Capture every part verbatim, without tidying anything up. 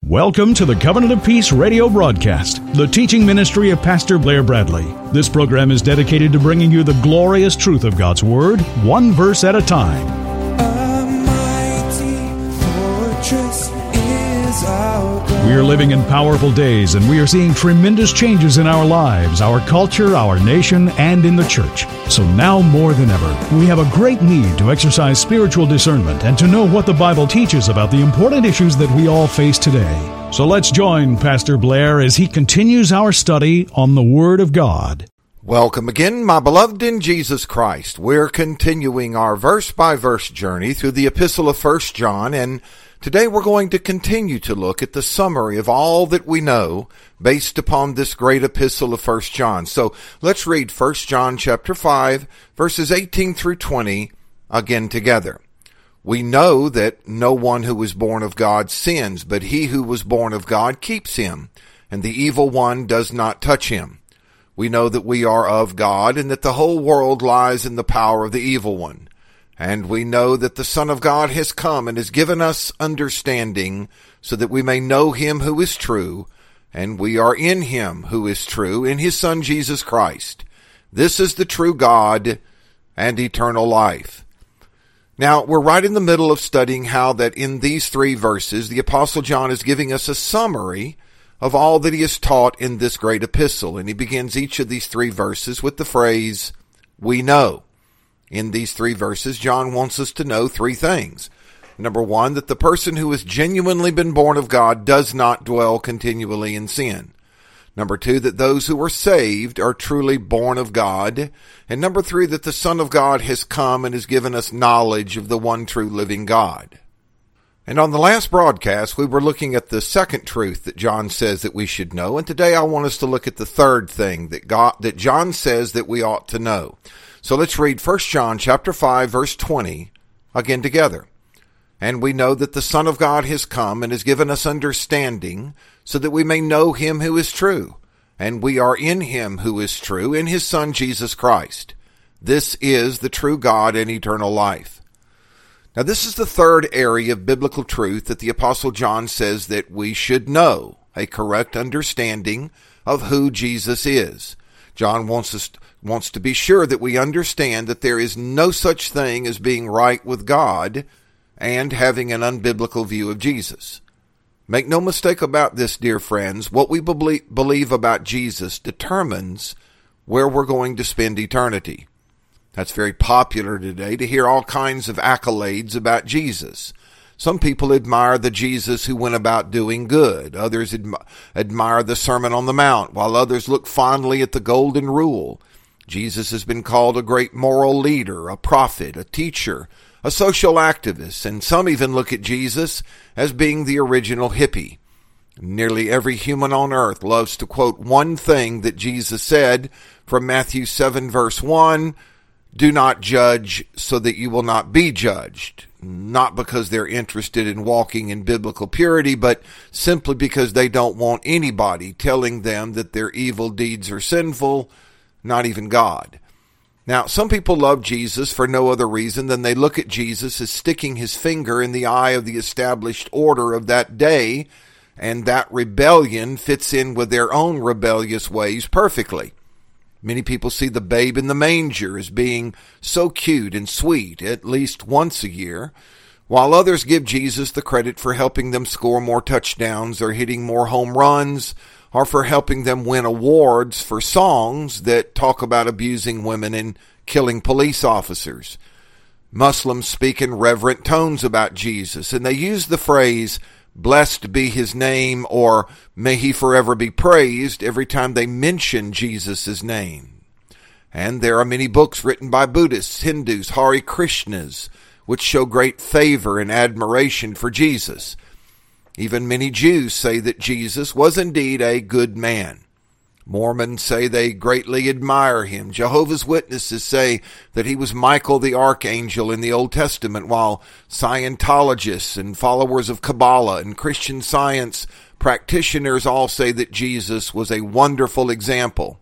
Welcome to the Covenant of Peace radio broadcast, the teaching ministry of Pastor Blair Bradley. This program is dedicated to bringing you the glorious truth of God's Word, one verse at a time. A mighty fortress is our God. We are living in powerful days, and we are seeing tremendous changes in our lives, our culture, our nation, and in the church. So now more than ever, we have a great need to exercise spiritual discernment and to know what the Bible teaches about the important issues that we all face today. So let's join Pastor Blair as he continues our study on the Word of God. Welcome again, my beloved in Jesus Christ. We're continuing our verse-by-verse journey through the Epistle of First John, and today we're going to continue to look at the summary of all that we know based upon this great epistle of First John. So let's read First John chapter five, verses eighteen through twenty again together. We know that no one who is born of God sins, but he who was born of God keeps him, and the evil one does not touch him. We know that we are of God, and that the whole world lies in the power of the evil one. And we know that the Son of God has come and has given us understanding so that we may know him who is true, and we are in him who is true, in his Son Jesus Christ. This is the true God and eternal life. Now, we're right in the middle of studying how that in these three verses, the Apostle John is giving us a summary of all that he has taught in this great epistle. And he begins each of these three verses with the phrase, we know. In these three verses, John wants us to know three things. Number one, that the person who has genuinely been born of God does not dwell continually in sin. Number two, that those who are saved are truly born of God. And number three, that the Son of God has come and has given us knowledge of the one true living God. And on the last broadcast, we were looking at the second truth that John says that we should know. And today I want us to look at the third thing that God, that John says that we ought to know. So let's read First John chapter five, verse twenty again together. And we know that the Son of God has come and has given us understanding so that we may know him who is true. And we are in him who is true, in his Son Jesus Christ. This is the true God and eternal life. Now this is the third area of biblical truth that the Apostle John says that we should know, a correct understanding of who Jesus is. John wants us wants to be sure that we understand that there is no such thing as being right with God and having an unbiblical view of Jesus. Make no mistake about this, dear friends. What we believe about Jesus determines where we're going to spend eternity. That's very popular today to hear all kinds of accolades about Jesus. Some people admire the Jesus who went about doing good. Others admi- admire the Sermon on the Mount, while others look fondly at the Golden Rule. Jesus has been called a great moral leader, a prophet, a teacher, a social activist, and some even look at Jesus as being the original hippie. Nearly every human on earth loves to quote one thing that Jesus said from Matthew seven, verse one, do not judge so that you will not be judged. Not because they're interested in walking in biblical purity, but simply because they don't want anybody telling them that their evil deeds are sinful, not even God. Now, some people love Jesus for no other reason than they look at Jesus as sticking his finger in the eye of the established order of that day, and that rebellion fits in with their own rebellious ways perfectly. Many people see the babe in the manger as being so cute and sweet at least once a year, while others give Jesus the credit for helping them score more touchdowns or hitting more home runs, or for helping them win awards for songs that talk about abusing women and killing police officers. Muslims speak in reverent tones about Jesus, and they use the phrase, blessed be his name, or may he forever be praised, every time they mention Jesus' name. And there are many books written by Buddhists, Hindus, Hare Krishnas, which show great favor and admiration for Jesus. Even many Jews say that Jesus was indeed a good man. Mormons say they greatly admire him. Jehovah's Witnesses say that he was Michael the Archangel in the Old Testament, while Scientologists and followers of Kabbalah and Christian Science practitioners all say that Jesus was a wonderful example.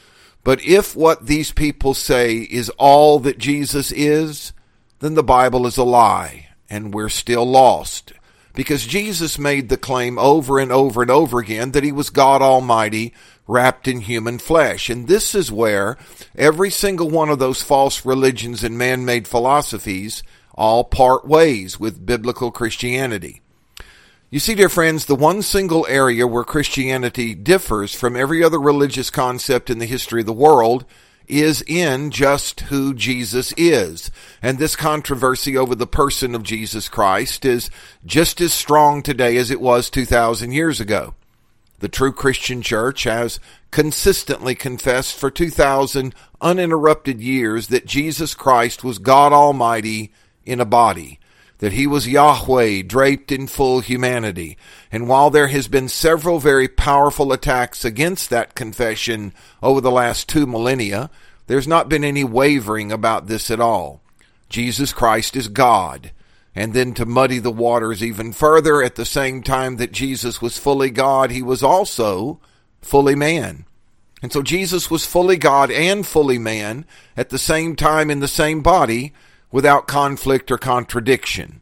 But if what these people say is all that Jesus is, then the Bible is a lie, and we're still lost. because Jesus made the claim over and over and over again that he was God Almighty wrapped in human flesh. And this is where every single one of those false religions and man-made philosophies all part ways with biblical Christianity. You see, dear friends, the one single area where Christianity differs from every other religious concept in the history of the world is in just who Jesus is. And this controversy over the person of Jesus Christ is just as strong today as it was two thousand years ago. The true Christian church has consistently confessed for two thousand uninterrupted years that Jesus Christ was God Almighty in a body, that he was Yahweh draped in full humanity. And while there has been several very powerful attacks against that confession over the last two millennia, there's not been any wavering about this at all. Jesus Christ is God. And then to muddy the waters even further, at the same time that Jesus was fully God, he was also fully man. And so Jesus was fully God and fully man at the same time in the same body, without conflict or contradiction.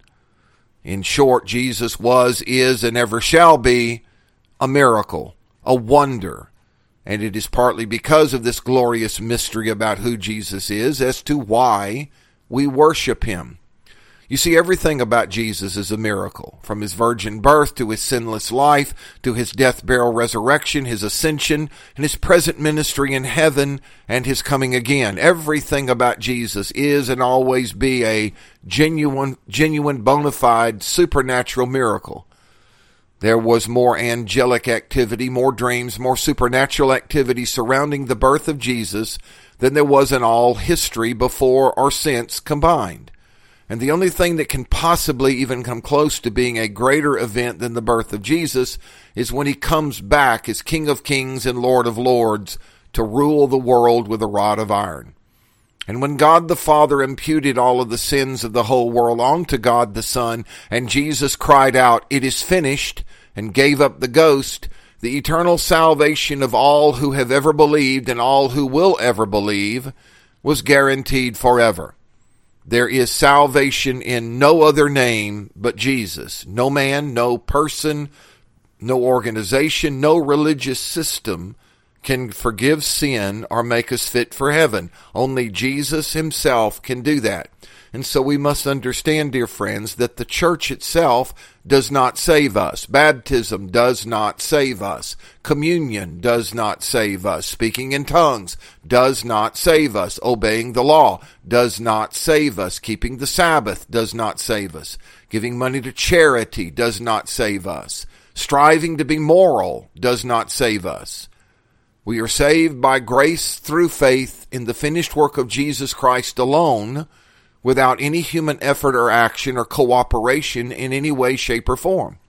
In short, Jesus was, is, and ever shall be a miracle, a wonder. And it is partly because of this glorious mystery about who Jesus is as to why we worship him. You see, everything about Jesus is a miracle, from his virgin birth to his sinless life, to his death, burial, resurrection, his ascension, and his present ministry in heaven, and his coming again. Everything about Jesus is and always be a genuine, genuine, bona fide, supernatural miracle. There was more angelic activity, more dreams, more supernatural activity surrounding the birth of Jesus than there was in all history before or since combined. And the only thing that can possibly even come close to being a greater event than the birth of Jesus is when he comes back as King of Kings and Lord of Lords to rule the world with a rod of iron. And when God the Father imputed all of the sins of the whole world onto God the Son, and Jesus cried out, "It is finished," and gave up the ghost, the eternal salvation of all who have ever believed and all who will ever believe was guaranteed forever. There is salvation in no other name but Jesus. No man, no person, no organization, no religious system can forgive sin or make us fit for heaven. Only Jesus himself can do that. And so we must understand, dear friends, that the church itself does not save us. Baptism does not save us. Communion does not save us. Speaking in tongues does not save us. Obeying the law does not save us. Keeping the Sabbath does not save us. Giving money to charity does not save us. Striving to be moral does not save us. We are saved by grace through faith in the finished work of Jesus Christ alone, without any human effort or action or cooperation in any way, shape, or form.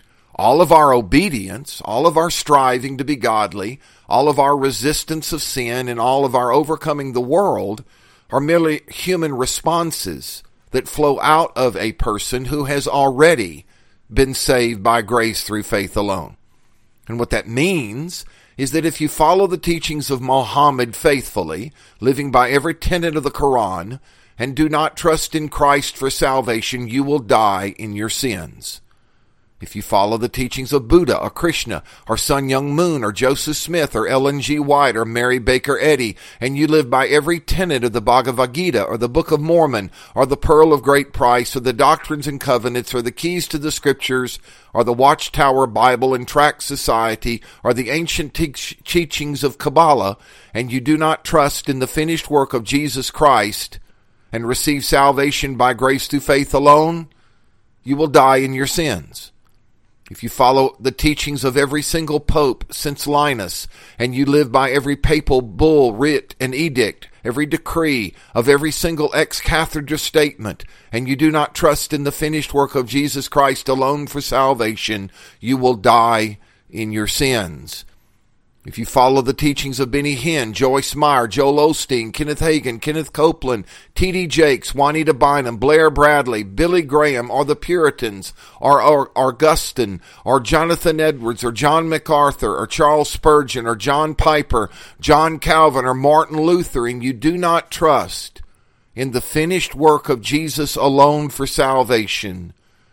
All of our obedience, all of our striving to be godly, all of our resistance of sin, and all of our overcoming the world are merely human responses that flow out of a person who has already been saved by grace through faith alone. And what that means is that if you follow the teachings of Muhammad faithfully, living by every tenet of the Quran, and do not trust in Christ for salvation, you will die in your sins. If you follow the teachings of Buddha or Krishna or Sun Myung Moon or Joseph Smith or Ellen G. White or Mary Baker Eddy, and you live by every tenet of the Bhagavad Gita or the Book of Mormon or the Pearl of Great Price or the Doctrines and Covenants or the Keys to the Scriptures or the Watchtower Bible and Tract Society or the ancient te- teachings of Kabbalah, and you do not trust in the finished work of Jesus Christ and receive salvation by grace through faith alone, you will die in your sins. If you follow the teachings of every single pope since Linus, and you live by every papal bull, writ, and edict, every decree of every single ex-cathedra statement, and you do not trust in the finished work of Jesus Christ alone for salvation, you will die in your sins. If you follow the teachings of Benny Hinn, Joyce Meyer, Joel Osteen, Kenneth Hagin, Kenneth Copeland, T D Jakes, Juanita Bynum, Blair Bradley, Billy Graham, or the Puritans, or, or Augustine, or Jonathan Edwards, or John MacArthur, or Charles Spurgeon, or John Piper, John Calvin, or Martin Luther, and you do not trust in the finished work of Jesus alone for salvation,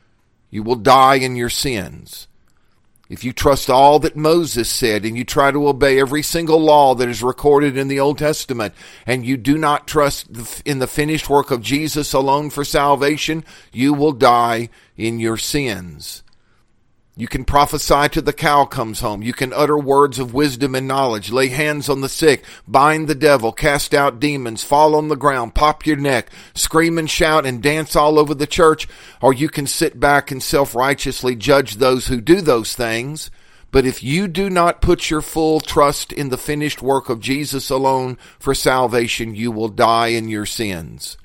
you will die in your sins. If you trust all that Moses said and you try to obey every single law that is recorded in the Old Testament, and you do not trust in the finished work of Jesus alone for salvation, you will die in your sins. You can prophesy till the cow comes home. You can utter words of wisdom and knowledge, lay hands on the sick, bind the devil, cast out demons, fall on the ground, pop your neck, scream and shout and dance all over the church, or you can sit back and self-righteously judge those who do those things. But if you do not put your full trust in the finished work of Jesus alone for salvation, you will die in your sins.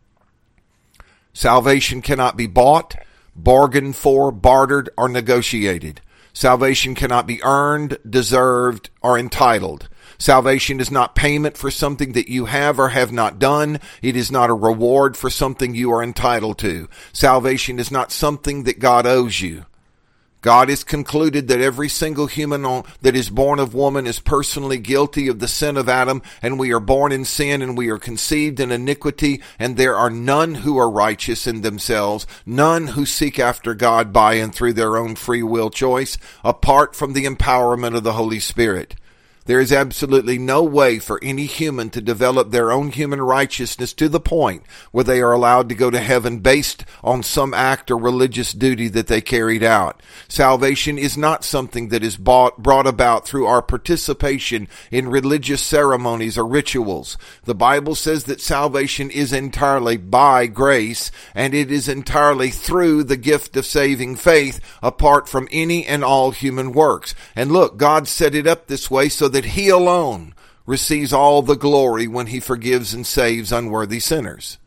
Salvation cannot be bought, bargained for, bartered, or negotiated. Salvation cannot be earned, deserved, or entitled. Salvation is not payment for something that you have or have not done. It is not a reward for something you are entitled to. Salvation is not something that God owes you. God has concluded that every single human that is born of woman is personally guilty of the sin of Adam, and we are born in sin and we are conceived in iniquity, and there are none who are righteous in themselves, none who seek after God by and through their own free will choice, apart from the empowerment of the Holy Spirit. There is absolutely no way for any human to develop their own human righteousness to the point where they are allowed to go to heaven based on some act or religious duty that they carried out. Salvation is not something that is bought, brought about through our participation in religious ceremonies or rituals. The Bible says that salvation is entirely by grace, and it is entirely through the gift of saving faith, apart from any and all human works. And look, God set it up this way so that that he alone receives all the glory when he forgives and saves unworthy sinners.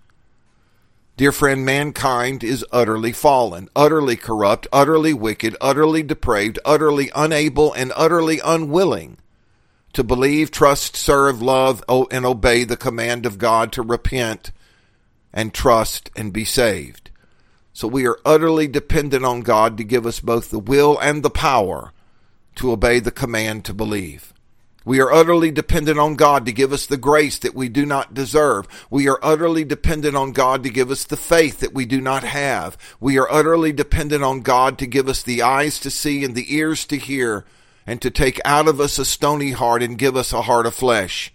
Dear friend, mankind is utterly fallen, utterly corrupt, utterly wicked, utterly depraved, utterly unable, and utterly unwilling to believe, trust, serve, love, and obey the command of God to repent and trust and be saved. So we are utterly dependent on God to give us both the will and the power to obey the command to believe. We are utterly dependent on God to give us the grace that we do not deserve. We are utterly dependent on God to give us the faith that we do not have. We are utterly dependent on God to give us the eyes to see and the ears to hear, and to take out of us a stony heart and give us a heart of flesh.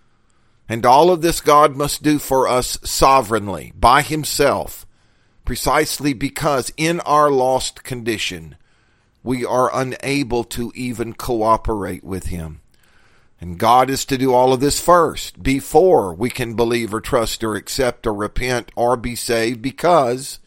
And all of this God must do for us sovereignly, by himself, precisely because in our lost condition, we are unable to even cooperate with him. And God is to do all of this first, before we can believe or trust or accept or repent or be saved, because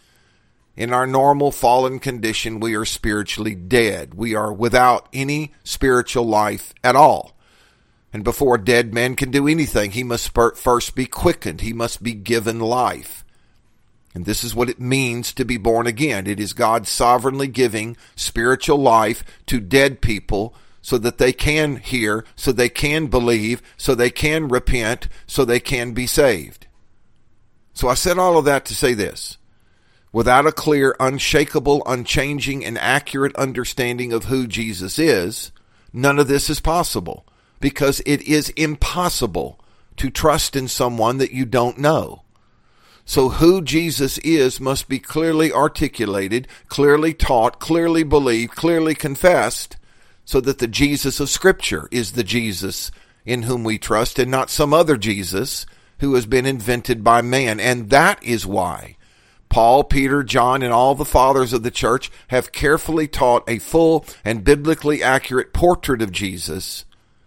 in our normal fallen condition, we are spiritually dead. We are without any spiritual life at all. And before a dead man can do anything, he must first be quickened. He must be given life. And this is what it means to be born again. It is God sovereignly giving spiritual life to dead people so that they can hear, so they can believe, so they can repent, so they can be saved. So I said all of that to say this. Without a clear, unshakable, unchanging, and accurate understanding of who Jesus is, none of this is possible, because it is impossible to trust in someone that you don't know. So who Jesus is must be clearly articulated, clearly taught, clearly believed, clearly confessed, so that the Jesus of Scripture is the Jesus in whom we trust, and not some other Jesus who has been invented by man. And that is why Paul, Peter, John, and all the fathers of the church have carefully taught a full and biblically accurate portrait of Jesus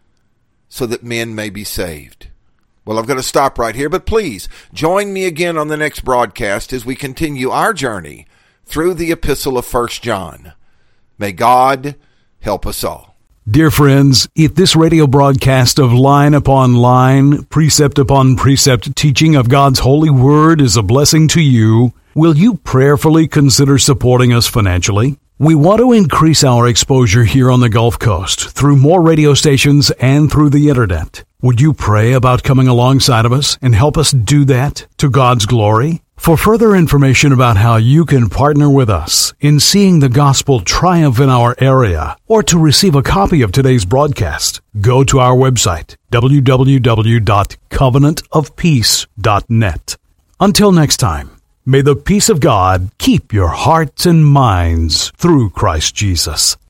so that men may be saved. Well, I'm going to stop right here, but please join me again on the next broadcast as we continue our journey through the epistle of First John. May God help us all. Dear friends, if this radio broadcast of line upon line, precept upon precept teaching of God's holy word is a blessing to you, will you prayerfully consider supporting us financially? We want to increase our exposure here on the Gulf Coast through more radio stations and through the internet. Would you pray about coming alongside of us and help us do that to God's glory? For further information about how you can partner with us in seeing the gospel triumph in our area, or to receive a copy of today's broadcast, go to our website, w w w dot covenant of peace dot net. Until next time, May the peace of God keep your hearts and minds through Christ Jesus.